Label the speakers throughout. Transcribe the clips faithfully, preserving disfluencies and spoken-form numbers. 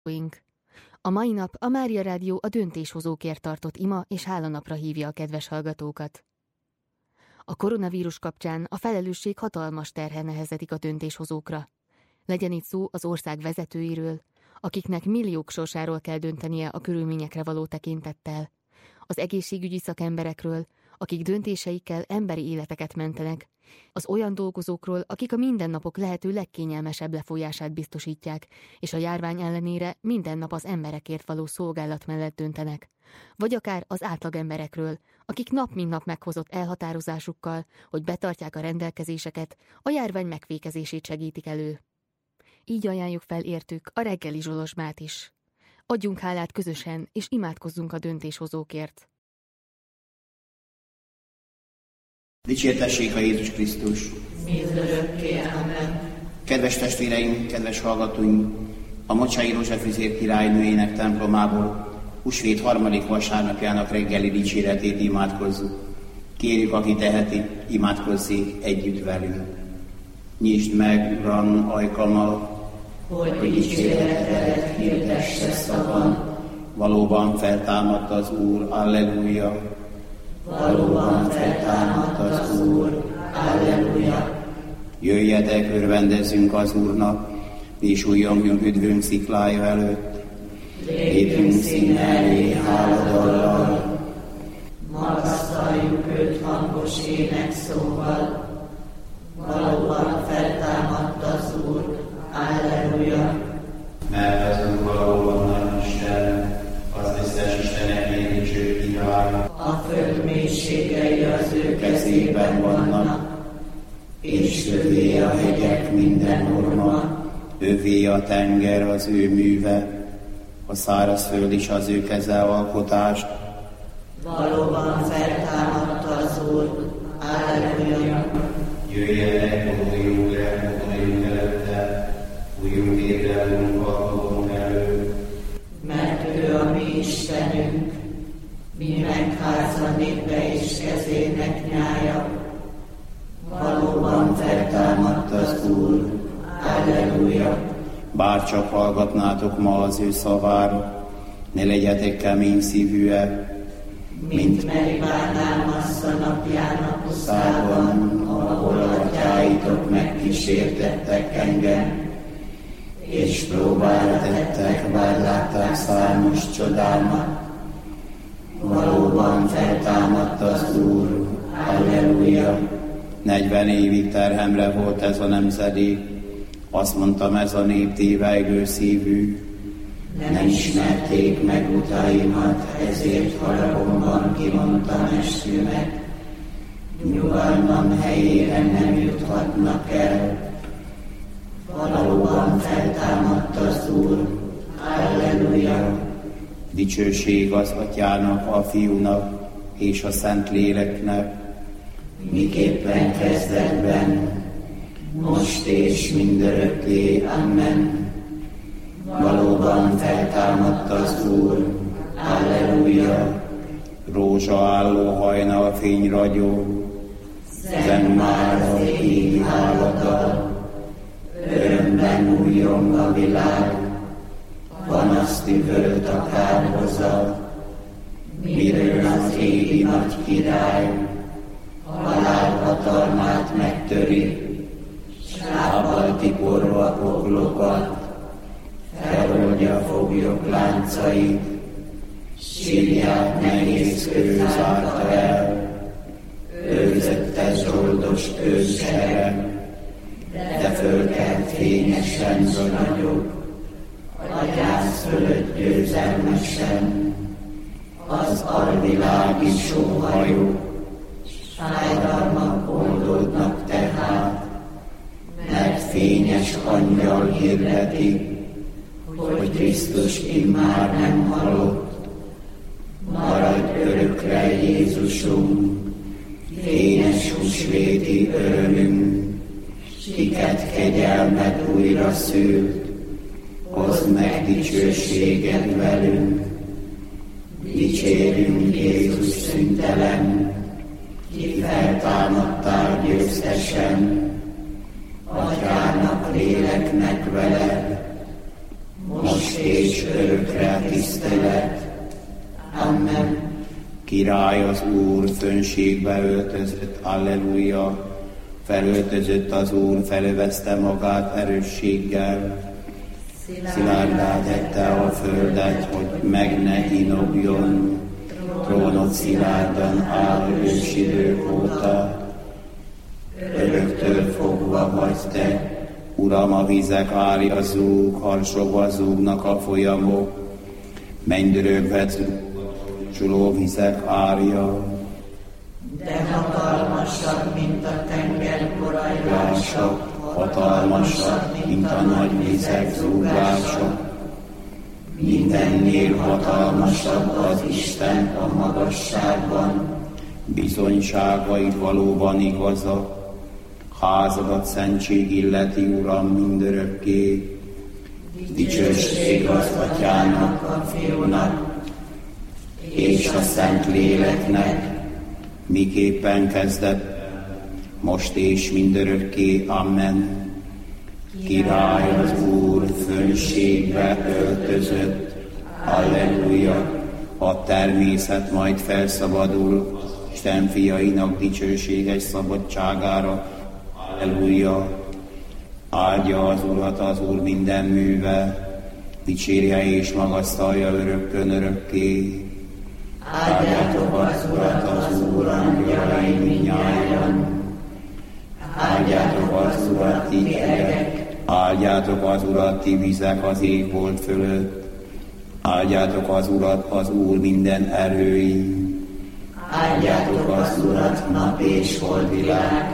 Speaker 1: A mai nap a Mária Rádió a döntéshozókért tartott ima és hálanapra hívja a kedves hallgatókat. A koronavírus kapcsán a felelősség hatalmas terhe nehezedik a döntéshozókra. Legyen itt szó az ország vezetőiről, akiknek milliók sorsáról kell döntenie a körülményekre való tekintettel, az egészségügyi szakemberekről, akik döntéseikkel emberi életeket mentenek, az olyan dolgozókról, akik a mindennapok lehető legkényelmesebb lefolyását biztosítják, és a járvány ellenére minden nap az emberekért való szolgálat mellett döntenek, vagy akár az átlagemberekről, akik nap mint nap meghozott elhatározásukkal, hogy betartják a rendelkezéseket, a járvány megfékezését segítik elő. Így ajánljuk fel értük a reggeli zsolozsmát is. Adjunk hálát közösen, és imádkozzunk a döntéshozókért.
Speaker 2: Dicsértessék a Jézus Krisztus!
Speaker 3: Mindörökké, amen.
Speaker 2: Kedves testvéreim, kedves hallgatóink! A Mocsai Rózsafűzér királynőjének templomából húsvét harmadik vasárnapjának reggeli dicséretét imádkozzuk. Kérjük, aki teheti, imádkozzék együtt velünk. Nyisd meg, Uram, ajkamat,
Speaker 3: hogy dicséretedet hirdesse szavam.
Speaker 2: Valóban feltámadt az Úr, alleluja!
Speaker 3: Valóban feltámadt az Úr, alleluja!
Speaker 2: Jöjjetek, örvendezzünk az Úrnak, és újjongjunk üdvünk sziklája előtt. Lépjünk színe elé háladallal,
Speaker 3: magasztaljuk őt hangos énekszóval. Valóban feltámadt az Úr, alleluja!
Speaker 2: Mert az Úr valóban nagy Isten, az összes istenek dicső király.
Speaker 3: A föld mélységei az ő kezében vannak,
Speaker 2: és övé a hegyek minden orma, övé a tenger az ő műve, a szárazföld is az ő keze alkotás.
Speaker 3: Valóban feltámadt az Úr, alleluja!
Speaker 2: Jöjjenek, vonuljunk el, vonuljunk előtte, újjunk érdelünk, alkotunk elő.
Speaker 3: Mert ő a mi Istenünk, mi megháza népe és kezének nyája. Valóban feltámadt az Úr, alleluja!
Speaker 2: Bárcsak hallgatnátok ma az ő szavára, ne legyetek kemény szívűek,
Speaker 3: mint Meribán Massza napján a pusztában, ahol atyáitok megkísértettek engem, és próbára tettek, bár látták számos csodámat. Valóban feltámadt az Úr, alleluja!
Speaker 2: Negyven évig terhemre volt ez a nemzedék, azt mondtam, ez a nép tévejgő szívű.
Speaker 3: Nem ismerték meg utaimat, ezért haragomban kimondtam eskümet. Nyugalmam helyére nem juthatnak el. Valóban feltámadt az Úr, alleluja!
Speaker 2: Dicsőség az Atyának, a Fiúnak és a Szentléleknek,
Speaker 3: miképpen kezdetben, most és mindörökké, amen. Valóban feltámadt az Úr, alleluja!
Speaker 2: Rózsa álló hajnal fény ragyog,
Speaker 3: Zeng már az égi háladdal, örömben újjong a világ, panaszt üvölt a kárhozat, miről az égi nagy király halál hatalmát megtöri, s lábbal tiporva poklokat, feloldja foglyok láncait, sírját nehéz kő zárta el, őrzötte zsoldos őssereg, de fölkelt fényesen zsonyog, a gyász fölött győzelmesen, az alvilági sóhajó, fájdalmak oldódnak tehát, mert fényes angyal hirdeti, hogy Krisztus immár nem halott. Maradj örökre, Jézusunk, fényes húsvéti örömünk, kiket kegyelmed újra szült, hozd meg dicsőséged velünk. Dicsérjünk, Jézus szüntelen, ki feltámadtál győztesen, Atyának, léleknek veled,
Speaker 2: most és örökre tisztelet. Amen. Király az Úr, fönségbe öltözött, alleluja. Felöltözött az Úr, felövezte magát erősséggel. Szilárdá tette a földet, hogy meg ne hinogjon. Trónod szilárdan áll ős idők óta. Öröktől fogva vagy te, Uram, a vizek árja zúg, harsogva zúgnak a folyamok. Mennydörögve zúguló vizek árja.
Speaker 3: De hatalmasabb, mint a tenger korajlása,
Speaker 2: hatalmasabb, mint a nagy vizek zúgása. Mindennél hatalmasabb az Isten a magasságban, bizonyságaid valóban igazak. Házadat szentség illeti, Uram, mindörökké. Dicsőség az Atyának, a Fiúnak, és a Szent Léleknek, miképpen kezdett, most és mindörökké. Amen. Király az Úr, fönségbe öltözött, alleluja. A természet majd felszabadul Isten fiainak dicsőséges szabadságára, alleluja. Áldja az Urat az Úr minden műve, dicsérje és magasztalja örökkön örökké. Áldjátok az Urat az Úr angyalai mindnyájan. Áldjátok az Urat ti egek, áldjátok az Urat ti vizek az égbolt fölött. Áldjátok az Urat az Úr minden erői. Áldjátok az Urat nap és holdvilág.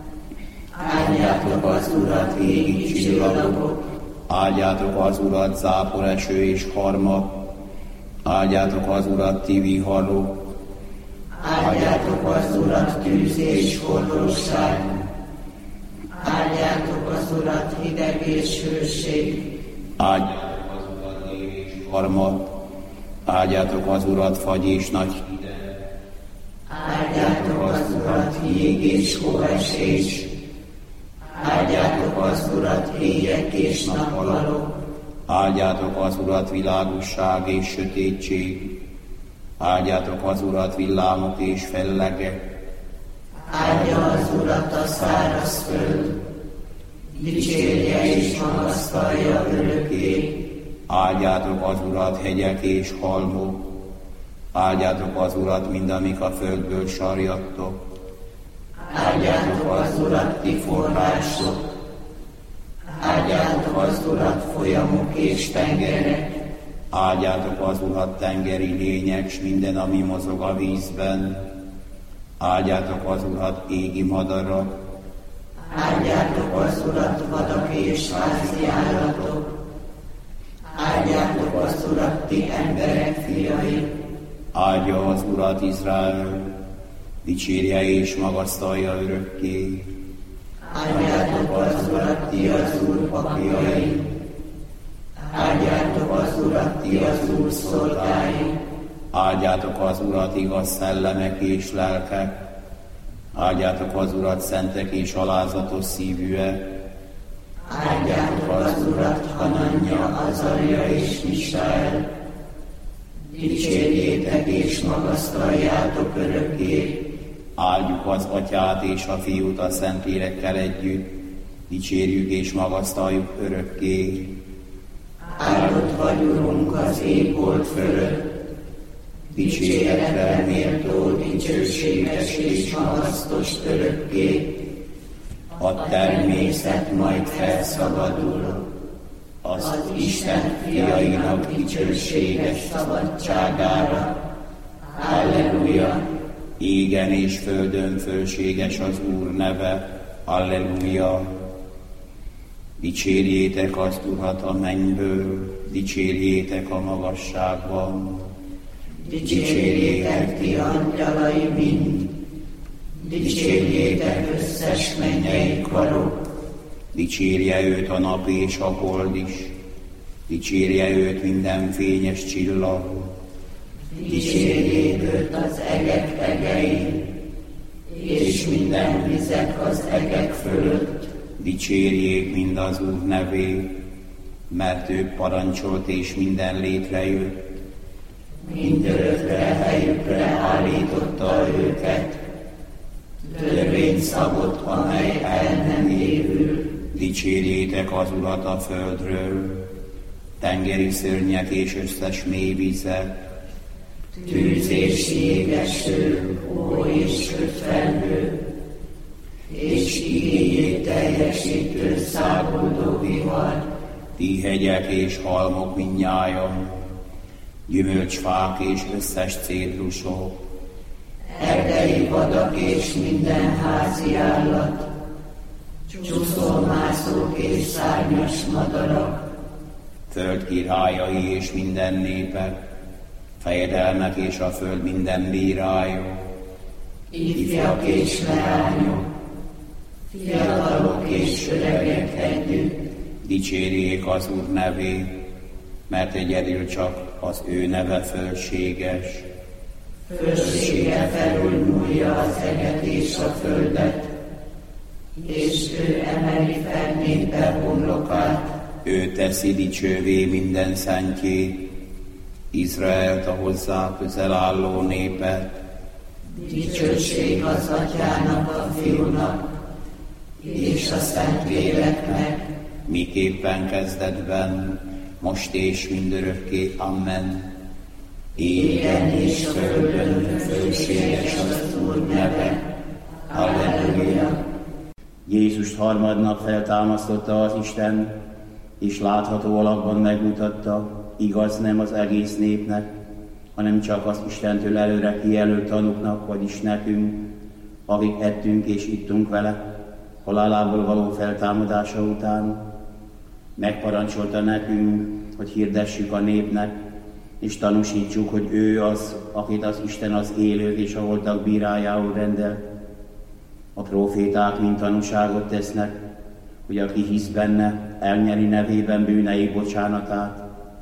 Speaker 2: Áldjátok az Urat égi csillagok. Áldjátok az Urat záporeső és harmat. Áldjátok az Urat ti viharok. Áldjátok az Urat tűz és forróság.
Speaker 3: Áldjátok az Urat hideg és hőség.
Speaker 2: Áldjátok az Urat év és harmat. Áldjátok az Urat fagy és nagy hideg.
Speaker 3: Áldjátok az Urat jég és hóesés. Áldjátok az Urat éjek és nappalok.
Speaker 2: Áldjátok az Urat világosság és sötétség. Áldjátok az Urat villámok és fellegek.
Speaker 3: Áldja az Urat a száraz föld. Dicsérje és magasztalja örökké.
Speaker 2: Áldjátok az Urat hegyek és halmok. Áldjátok az Urat mindamik a földből sarjadtok.
Speaker 3: Áldjátok az Urat ti források. Áldjátok az Urat folyamok és tengerek.
Speaker 2: Áldjátok az Urat tengeri lények, s minden, ami mozog a vízben. Áldjátok az Urat égi madarak.
Speaker 3: Áldjátok az Urat vadak és házi állatok. Áldjátok az Urat ti emberek fiai.
Speaker 2: Áldja az Urat Izrael, dicsérje és magasztalja örökké.
Speaker 3: Áldjátok az Urat ti az Úr papjai. Áldjátok az Urat ti az Úr szolgái.
Speaker 2: Áldjátok az Urat igaz szellemek és lelkek. Áldjátok az Urat szentek és alázatos szívűek.
Speaker 3: Áldjátok az Urat Hananja, Azaria és Misael. Dicsérjétek és magasztaljátok örökké.
Speaker 2: Áldjuk az Atyát és a Fiút a Szentlélekkel együtt. Dicsérjük és magasztaljuk örökké.
Speaker 3: Áldott vagy, Urunk, az égbolt fölött. Dicséretre méltó, dicsőséges és magasztos örökké.
Speaker 2: A természet majd felszabadul, az Isten fiainak dicsőséges szabadságára. Alleluja! Égen és földön fölséges az Úr neve. Alleluja! Dicsérjétek azt Urat a mennyből, dicsérjétek a magasságban.
Speaker 3: Dicsérjétek ti angyalai mind, dicsérjétek összes mennyei karok.
Speaker 2: Dicsérje őt a nap és a hold is, dicsérje őt minden fényes csillag.
Speaker 3: Dicsérjék őt az egek egei, és minden vizek az egek fölött.
Speaker 2: Dicsérjék mind az Úr nevét, mert ő parancsolt és minden létrejött.
Speaker 3: Mindörökre helyükre állította őket, törvényt szabott, amely el nem évül.
Speaker 2: Dicsérjétek az Urat a földről, tengeri szörnyek és összes mély vizek,
Speaker 3: Tűz és jégeső, ó és kötfelhő, és igéjét teljesítő száguldó vihar.
Speaker 2: ti hegyek és halmok mindnyájan, gyümölcsfák és összes cédrusok,
Speaker 3: Erdei vadak és minden házi állat, csúszómászók és szárnyas madarak,
Speaker 2: föld királyai és minden népek, fejedelmek és a föld minden bírája,
Speaker 3: ifjak és leányok, fiatalok és öregek együtt,
Speaker 2: dicsérjék az Úr nevét, mert egyedül csak az ő neve fölséges.
Speaker 3: fölsége felülmúlja az eget és a földet, és ő emeli fel népe homlokát.
Speaker 2: Ő teszi dicsővé minden szentjét, Izraelt, a hozzá közel álló népet.
Speaker 3: Dicsőség az Atyának, a Fiúnak, és a Szentléleknek,
Speaker 2: miképpen kezdetben, most és mindörökké. Amen.
Speaker 3: égen és földön fölséges az Úr neve. Halleluja!
Speaker 2: Jézust harmadnap feltámasztotta az Isten, és látható alakban megmutatta, igaz nem az egész népnek, hanem csak az Istentől előre kijelölt tanúknak, vagyis nekünk, akik ettünk és ittunk vele, halálából való feltámadása után. Megparancsolta nekünk, hogy hirdessük a népnek, és tanúsítsuk, hogy ő az, akit az Isten az élők és a holtak bírájául rendelt. A próféták mind tanúságot tesznek, hogy aki hisz benne, elnyeri nevében bűnei bocsánatát.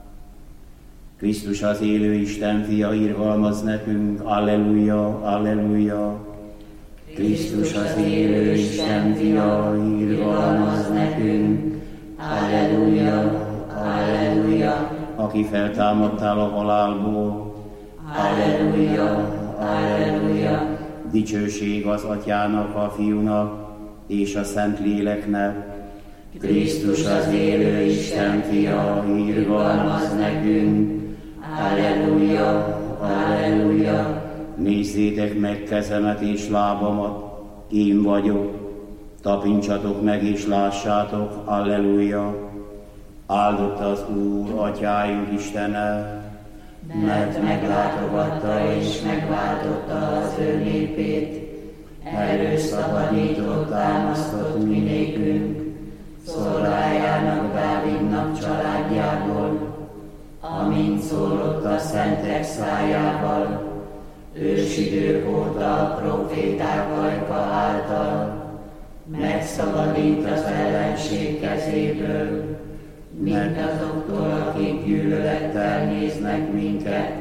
Speaker 2: Krisztus az élő Isten fia irgalmaz nekünk, alleluja, alleluja.
Speaker 3: Krisztus az élő Isten fia irgalmaz nekünk, alleluja, alleluja.
Speaker 2: Aki feltámadtál a halálból,
Speaker 3: Alleluja, alleluja.
Speaker 2: dicsőség az Atyának, a Fiúnak és a Szentléleknek.
Speaker 3: Krisztus az élő Isten fia irgalmaz nekünk, alleluja, alleluja.
Speaker 2: Nézzétek meg kezemet és lábamat, én vagyok, tapincsatok meg és lássátok, alleluja. Áldott az Úr, Atyáink Istene,
Speaker 3: mert meglátogatta és megváltotta az ő népét, előszabadított, támasztott minékünk, szolgájának, Dávidnak családjából, amint szólott a szentek szájával, ősidők óta a proféták ajka által, megszabadít az ellenség kezéből, mindazoktól, akik gyűlölettel néznek minket,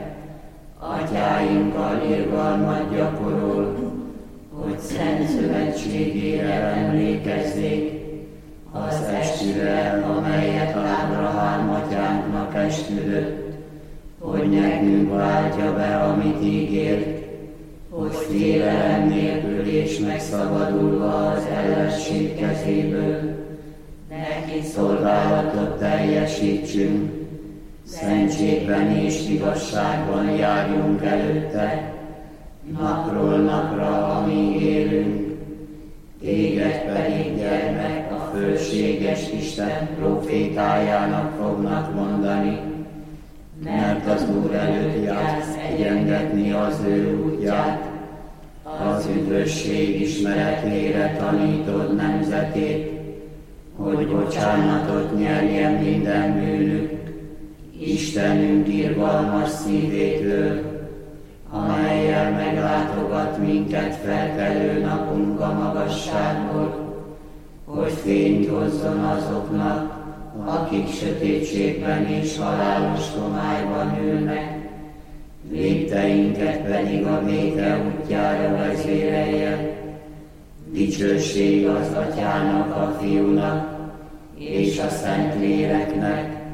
Speaker 3: atyáinkkal irgalmat gyakorol, hogy szent szövetségére emlékezzék, az esküvőre, amelyet Ábrahám atyánknak esküdött, hogy nekünk váltja be, amit ígért, hogy félelem nélkül és megszabadulva az ellenség kezéből, neki szolgálatot teljesítsünk, szentségben és igazságban járjunk előtte, napról napra, amíg élünk. Téged pedig, gyermek, a fölséges Isten profétájának fognak mondani, mert az Úr előtt jársz egyengetni az ő útját, az üdvösség ismeretére tanítod nemzetét, hogy bocsánatot nyerjen minden bűnük, Istenünk irgalmas szívétől, amellyel meglátogat minket felkelő napunk a magasságból, hogy fényt hozzon azoknak, akik sötétségben és halálos homályban ülnek, lépteinket pedig a béke útjára vezérelje. Dicsőség az Atyának, a Fiúnak és a Szentléleknek,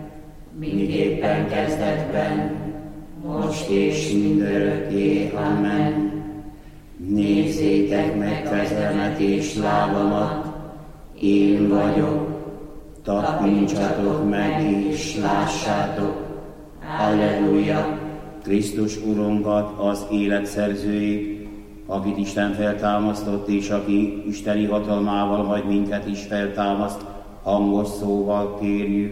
Speaker 3: miképpen kezdetben, most és mindörökké. Amen.
Speaker 2: Nézzétek meg kezemet és lábamat, én vagyok, tapintsatok meg és lássátok. Halleluja! Krisztus Urunkat, az élet szerzőjét, akit Isten feltámasztott, és aki isteni hatalmával majd minket is feltámaszt, hangos szóval kérjük.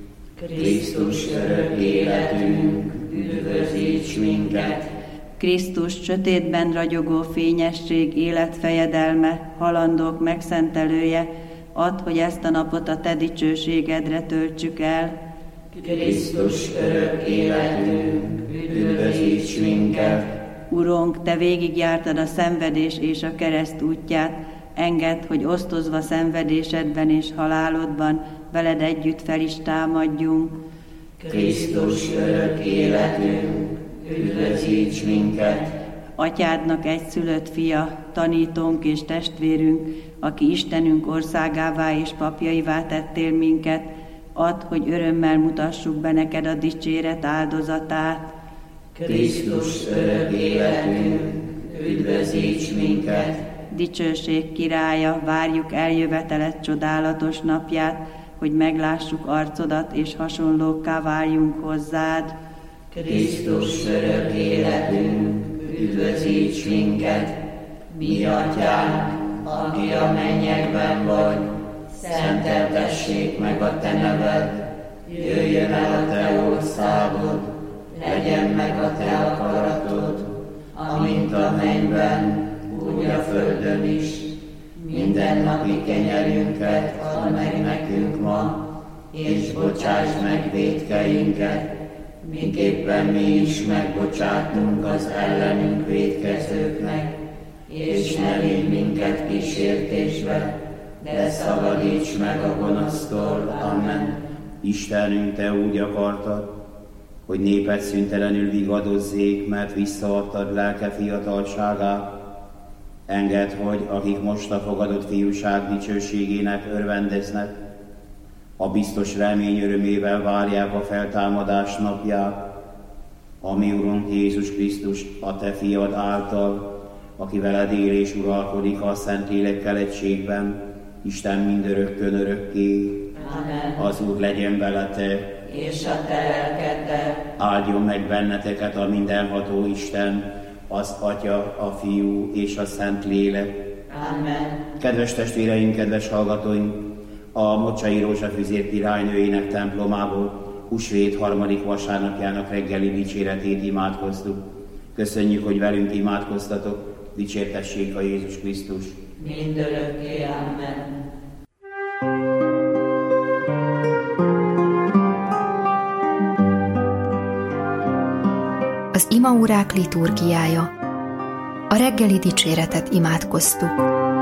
Speaker 3: Krisztus örök életünk, üdvözíts minket!
Speaker 4: Krisztus sötétben ragyogó fényesség, életfejedelme, halandók megszentelője, add, hogy ezt a napot a te dicsőségedre töltsük el.
Speaker 3: Krisztus örök életünk, üdvözíts minket!
Speaker 4: Urunk, te végigjártad a szenvedés és a kereszt útját, engedd, hogy osztozva szenvedésedben és halálodban veled együtt fel is támadjunk.
Speaker 3: Krisztus örök életünk, üdvözíts minket!
Speaker 4: Atyádnak egyszülött fia, tanítónk és testvérünk, aki Istenünk országává és papjaivá tettél minket, add, hogy örömmel mutassuk be neked a dicséret áldozatát.
Speaker 3: Krisztus örök életünk, üdvözíts minket!
Speaker 4: Dicsőség királya, várjuk eljöveteled csodálatos napját, hogy meglássuk arcodat és hasonlókká váljunk hozzád.
Speaker 3: Krisztus örök életünk, üdvözíts minket! Mi atyánk, aki a mennyekben vagy, szenteltessék meg a te neved, jöjjön el a te országod, legyen meg a te akaratod, amint a mennyben, úgy a földön is. Mindennapi kenyerünket add meg nekünk ma, és bocsáss meg vétkeinket, miképpen mi is megbocsátunk az ellenünk vétkezőknek, és ne vigy minket kísértésbe, de szabadíts meg a gonosztól. Amen.
Speaker 2: Istenünk, te úgy akartad, hogy néped szüntelenül vigadozzék, mert visszaadtad lelke fiatalságát. Engedd, hogy akik most a fogadott fiúság dicsőségének örvendeznek, a biztos remény örömével várják a feltámadás napját, ami Urunk Jézus Krisztus, a te fiad által, aki veled él és uralkodik a Szentlélekkel egységben, Isten mindörökkön örökké.
Speaker 3: Amen.
Speaker 2: Az Úr legyen veletek,
Speaker 3: és a te lelkeddel.
Speaker 2: Áldjon meg benneteket a mindenható Isten, az Atya, a Fiú és a Szentlélek.
Speaker 3: Amen.
Speaker 2: Kedves testvéreim, kedves hallgatóink, a Mocsai Rózsafüzér királynőjének templomából húsvét harmadik vasárnapjának reggeli dicséretét imádkoztuk. Köszönjük, hogy velünk imádkoztatok, dicsértessék a Jézus Krisztus.
Speaker 3: Mindörökké. Amen.
Speaker 5: Az imaórák liturgiája. A reggeli dicséretet imádkoztuk.